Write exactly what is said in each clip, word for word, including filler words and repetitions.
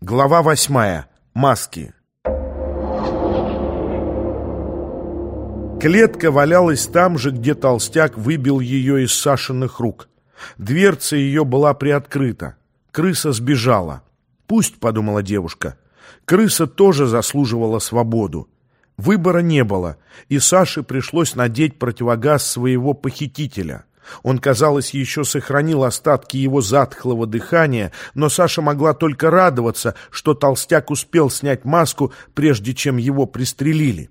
Глава восьмая. Маски. Клетка валялась там же, где толстяк выбил ее из Сашиных рук. Дверца ее была приоткрыта. Крыса сбежала. «Пусть», — подумала девушка, — «крыса тоже заслуживала свободу». Выбора не было, и Саше пришлось надеть противогаз своего похитителя. Он, казалось, еще сохранил остатки его затхлого дыхания, но Саша могла только радоваться, что толстяк успел снять маску, прежде чем его пристрелили.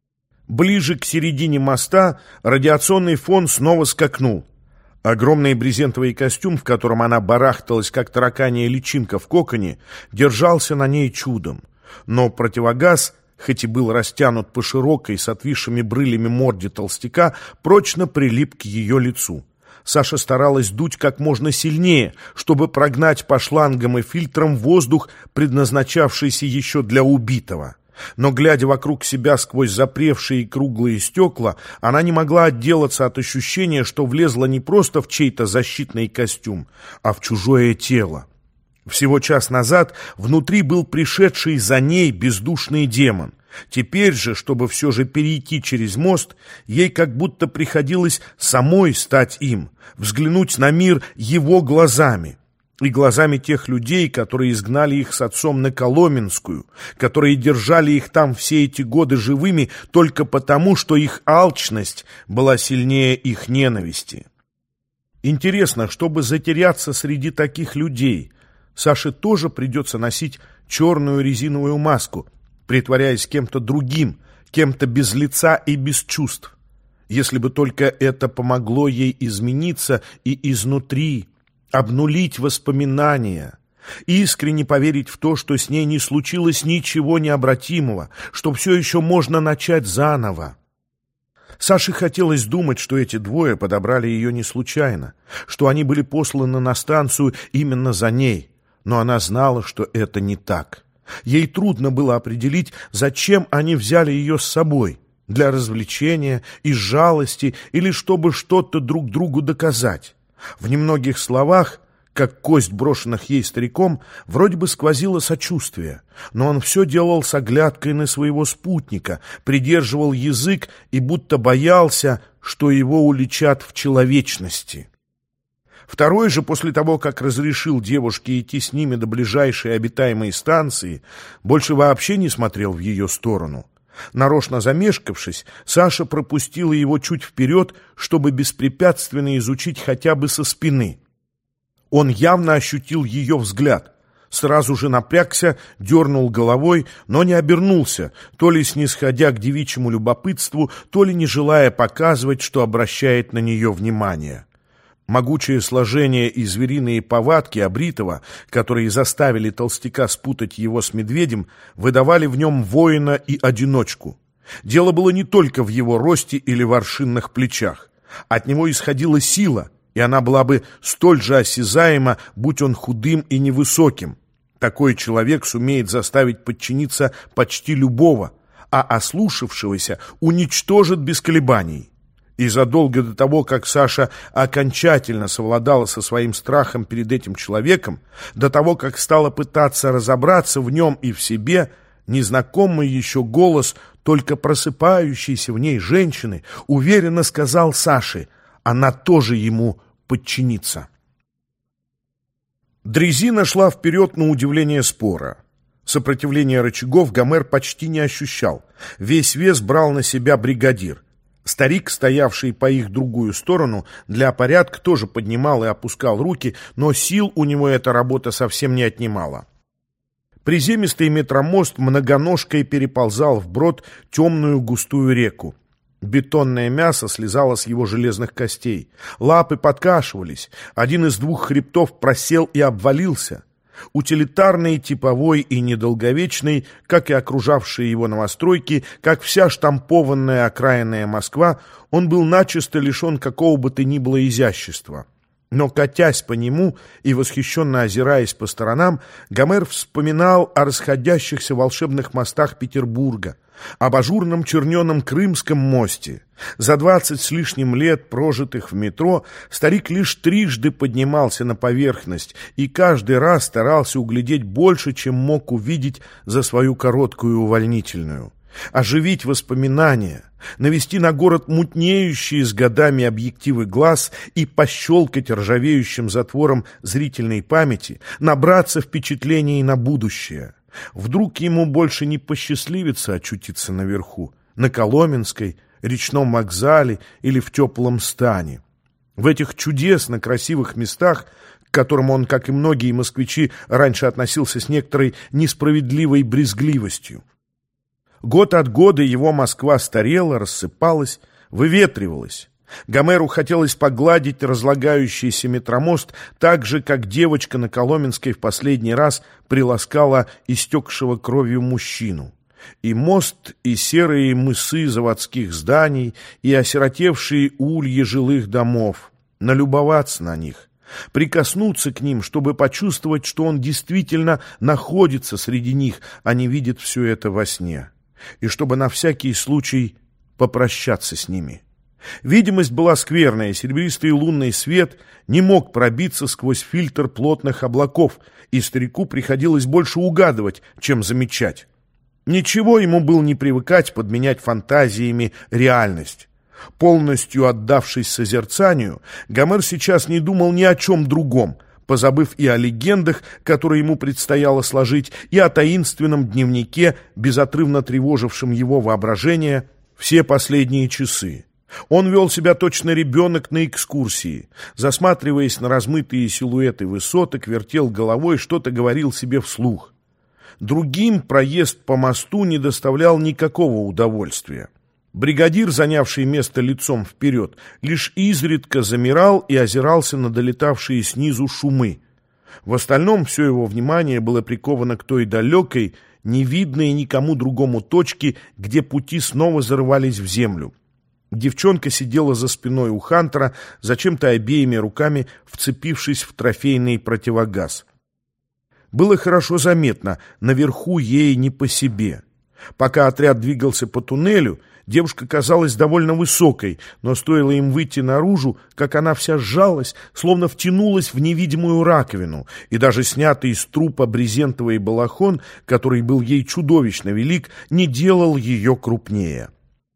Ближе к середине моста радиационный фон снова скакнул. Огромный брезентовый костюм, в котором она барахталась, как тараканья личинка в коконе, держался на ней чудом. Но противогаз, хоть и был растянут по широкой, с отвисшими брылями морде толстяка, прочно прилип к ее лицу. Саша старалась дуть как можно сильнее, чтобы прогнать по шлангам и фильтрам воздух, предназначавшийся еще для убитого. Но, глядя вокруг себя сквозь запревшие круглые стекла, она не могла отделаться от ощущения, что влезла не просто в чей-то защитный костюм, а в чужое тело. Всего час назад внутри был пришедший за ней бездушный демон. Теперь же, чтобы все же перейти через мост, ей как будто приходилось самой стать им, взглянуть на мир его глазами. И глазами тех людей, которые изгнали их с отцом на Коломенскую, которые держали их там все эти годы живыми только потому, что их алчность была сильнее их ненависти. Интересно, чтобы затеряться среди таких людей, Саше тоже придется носить черную резиновую маску, притворяясь кем-то другим, кем-то без лица и без чувств. Если бы только это помогло ей измениться и изнутри, обнулить воспоминания, искренне поверить в то, что с ней не случилось ничего необратимого, что все еще можно начать заново. Саше хотелось думать, что эти двое подобрали ее не случайно, что они были посланы на станцию именно за ней, но она знала, что это не так. Ей трудно было определить, зачем они взяли ее с собой, для развлечения, из жалости или чтобы что-то друг другу доказать. В немногих словах, как кость брошенных ей стариком, вроде бы сквозило сочувствие, но он все делал с оглядкой на своего спутника, придерживал язык и будто боялся, что его уличат в человечности. Второй же, после того, как разрешил девушке идти с ними до ближайшей обитаемой станции, больше вообще не смотрел в ее сторону. Нарочно замешкавшись, Саша пропустила его чуть вперед, чтобы беспрепятственно изучить хотя бы со спины. Он явно ощутил ее взгляд, сразу же напрягся, дернул головой, но не обернулся, то ли снисходя к девичьему любопытству, то ли не желая показывать, что обращает на нее внимание. Могучее сложение и звериные повадки Обритова, которые заставили толстяка спутать его с медведем, выдавали в нем воина и одиночку. Дело было не только в его росте или воршинных плечах. От него исходила сила, и она была бы столь же осязаема, будь он худым и невысоким. Такой человек сумеет заставить подчиниться почти любого, а ослушавшегося уничтожит без колебаний. И задолго до того, как Саша окончательно совладала со своим страхом перед этим человеком, до того, как стала пытаться разобраться в нем и в себе, незнакомый еще голос, только просыпающейся в ней женщины, уверенно сказал Саше: она тоже ему подчинится. Дрезина шла вперед на удивление споро. Сопротивления рычагов Гомер почти не ощущал. Весь вес брал на себя бригадир. Старик, стоявший по их другую сторону, для порядка тоже поднимал и опускал руки, но сил у него эта работа совсем не отнимала. Приземистый метромост многоножкой переползал вброд темную густую реку. Бетонное мясо слезало с его железных костей. Лапы подкашивались. Один из двух хребтов просел и обвалился. Утилитарный, типовой и недолговечный, как и окружавшие его новостройки, как вся штампованная окраинная Москва, он был начисто лишен какого бы то ни было изящества. Но, катясь по нему и восхищенно озираясь по сторонам, Гомер вспоминал о расходящихся волшебных мостах Петербурга, об ажурном черненом Крымском мосте. За двадцать с лишним лет, прожитых в метро, старик лишь трижды поднимался на поверхность и каждый раз старался углядеть больше, чем мог увидеть за свою короткую увольнительную. Оживить воспоминания, навести на город мутнеющие с годами объективы глаз и пощелкать ржавеющим затвором зрительной памяти, набраться впечатлений на будущее. Вдруг ему больше не посчастливится очутиться наверху, на Коломенской, речном вокзале или в теплом стане. В этих чудесно красивых местах, к которым он, как и многие москвичи, раньше относился с некоторой несправедливой брезгливостью. Год от года его Москва старела, рассыпалась, выветривалась. Гомеру хотелось погладить разлагающийся метромост так же, как девочка на Коломенской в последний раз приласкала истекшего кровью мужчину. И мост, и серые мысы заводских зданий, и осиротевшие ульи жилых домов. Налюбоваться на них, прикоснуться к ним, чтобы почувствовать, что он действительно находится среди них, а не видит все это во сне. И чтобы на всякий случай попрощаться с ними. Видимость была скверная, серебристый лунный свет не мог пробиться сквозь фильтр плотных облаков, и старику приходилось больше угадывать, чем замечать. Ничего ему было не привыкать подменять фантазиями реальность. Полностью отдавшись созерцанию, Гомер сейчас не думал ни о чем другом, позабыв и о легендах, которые ему предстояло сложить, и о таинственном дневнике, безотрывно тревожившем его воображение все последние часы. Он вел себя точно ребенок на экскурсии, засматриваясь на размытые силуэты высоток, вертел головой, что-то говорил себе вслух. Другим проезд по мосту не доставлял никакого удовольствия. Бригадир, занявший место лицом вперед, лишь изредка замирал и озирался на долетавшие снизу шумы. В остальном все его внимание было приковано к той далекой, невидной никому другому точке, где пути снова зарывались в землю. Девчонка сидела за спиной у Хантера, зачем-то обеими руками вцепившись в трофейный противогаз. Было хорошо заметно, наверху ей не по себе. Пока отряд двигался по туннелю, девушка казалась довольно высокой, но стоило им выйти наружу, как она вся сжалась, словно втянулась в невидимую раковину, и даже снятый из трупа брезентовый балахон, который был ей чудовищно велик, не делал ее крупнее.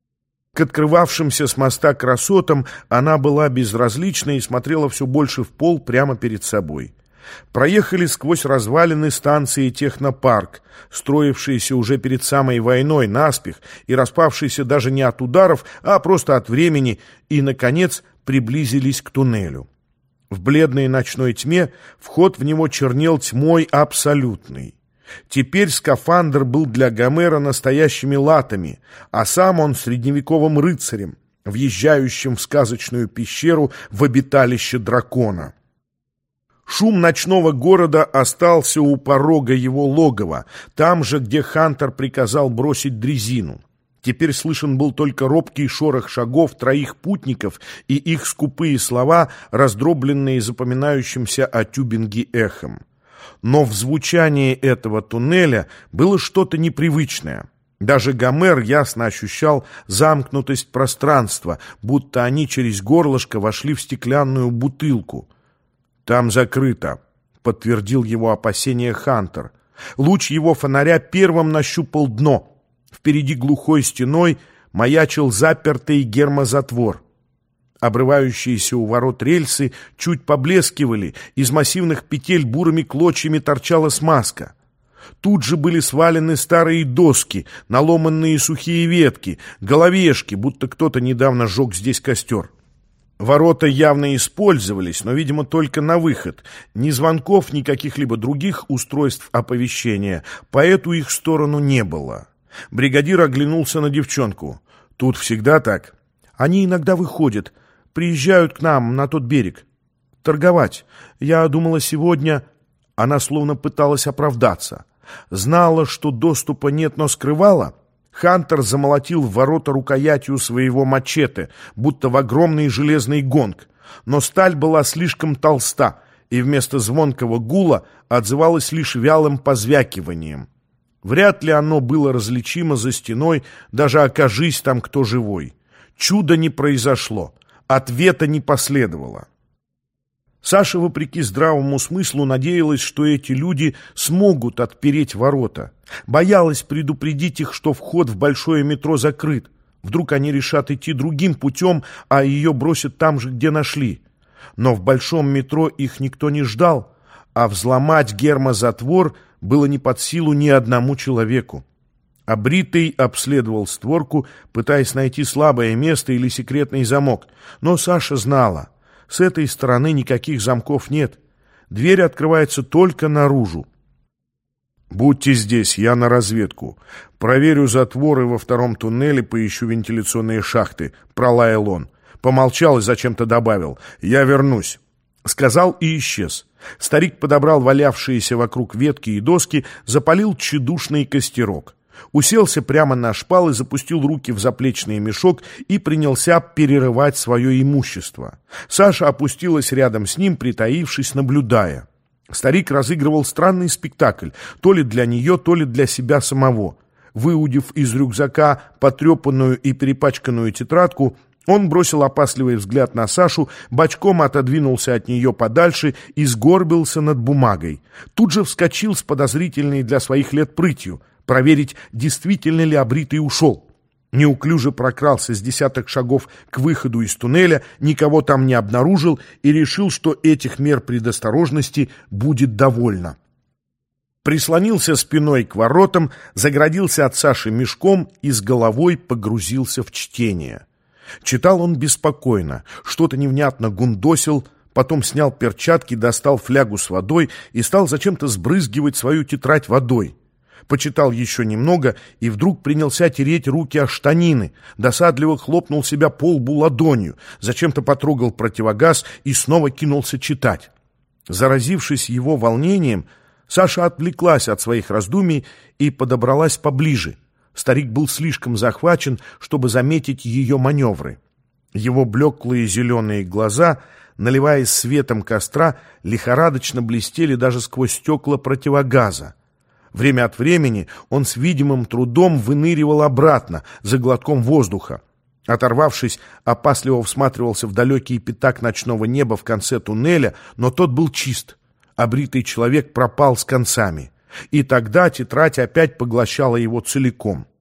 К открывавшимся с моста красотам она была безразлична и смотрела все больше в пол прямо перед собой. Проехали сквозь развалины станции «Технопарк», строившиеся уже перед самой войной наспех и распавшиеся даже не от ударов, а просто от времени, и, наконец, приблизились к туннелю. В бледной ночной тьме вход в него чернел тьмой абсолютной. Теперь скафандр был для Гомера настоящими латами, а сам он средневековым рыцарем, въезжающим в сказочную пещеру в обиталище дракона. Шум ночного города остался у порога его логова, там же, где Хантер приказал бросить дрезину. Теперь слышен был только робкий шорох шагов троих путников и их скупые слова, раздробленные запоминающимся о Тюбинге эхом. Но в звучании этого туннеля было что-то непривычное. Даже Гомер ясно ощущал замкнутость пространства, будто они через горлышко вошли в стеклянную бутылку. «Там закрыто», — подтвердил его опасение Хантер. Луч его фонаря первым нащупал дно. Впереди глухой стеной маячил запертый гермозатвор. Обрывающиеся у ворот рельсы чуть поблескивали, из массивных петель бурыми клочьями торчала смазка. Тут же были свалены старые доски, наломанные сухие ветки, головешки, будто кто-то недавно сжег здесь костер. Ворота явно использовались, но, видимо, только на выход. Ни звонков, ни каких-либо других устройств оповещения по эту их сторону не было. Бригадир оглянулся на девчонку. «Тут всегда так?» «Они иногда выходят, приезжают к нам на тот берег. Торговать. Я думала, сегодня...» Она словно пыталась оправдаться. Знала, что доступа нет, но скрывала. Хантер замолотил в ворота рукоятью своего мачете, будто в огромный железный гонг. Но сталь была слишком толста, и вместо звонкого гула отзывалась лишь вялым позвякиванием. Вряд ли оно было различимо за стеной, даже окажись там кто живой. Чуда не произошло, ответа не последовало. Саша, вопреки здравому смыслу, надеялась, что эти люди смогут отпереть ворота. Боялась предупредить их, что вход в большое метро закрыт. Вдруг они решат идти другим путем, а ее бросят там же, где нашли. Но в большом метро их никто не ждал, а взломать гермозатвор было не под силу ни одному человеку. А Бритый обследовал створку, пытаясь найти слабое место или секретный замок. Но Саша знала, с этой стороны никаких замков нет. Дверь открывается только наружу. «Будьте здесь, я на разведку. Проверю затворы во втором туннеле, поищу вентиляционные шахты», — пролаял он. Помолчал и зачем-то добавил: «Я вернусь». Сказал и исчез. Старик подобрал валявшиеся вокруг ветки и доски, запалил тщедушный костерок. Уселся прямо на шпалы, запустил руки в заплечный мешок и принялся перерывать свое имущество. Саша опустилась рядом с ним, притаившись, наблюдая. Старик разыгрывал странный спектакль, то ли для нее, то ли для себя самого. Выудив из рюкзака потрепанную и перепачканную тетрадку, он бросил опасливый взгляд на Сашу, бочком отодвинулся от нее подальше и сгорбился над бумагой. Тут же вскочил с подозрительной для своих лет прытью, проверить, действительно ли Обритый ушел. Неуклюже прокрался с десяток шагов к выходу из туннеля, никого там не обнаружил и решил, что этих мер предосторожности будет довольно. Прислонился спиной к воротам, заградился от Саши мешком и с головой погрузился в чтение. Читал он беспокойно, что-то невнятно гундосил, потом снял перчатки, достал флягу с водой и стал зачем-то сбрызгивать свою тетрадь водой. Почитал еще немного и вдруг принялся тереть руки о штанины, досадливо хлопнул себя по лбу ладонью, зачем-то потрогал противогаз и снова кинулся читать. Заразившись его волнением, Саша отвлеклась от своих раздумий и подобралась поближе. Старик был слишком захвачен, чтобы заметить ее маневры. Его блеклые зеленые глаза, наливаясь светом костра, лихорадочно блестели даже сквозь стекла противогаза. Время от времени он с видимым трудом выныривал обратно, за глотком воздуха. Оторвавшись, опасливо всматривался в далекий пятак ночного неба в конце туннеля, но тот был чист. Обритый человек пропал с концами. И тогда тетрадь опять поглощала его целиком.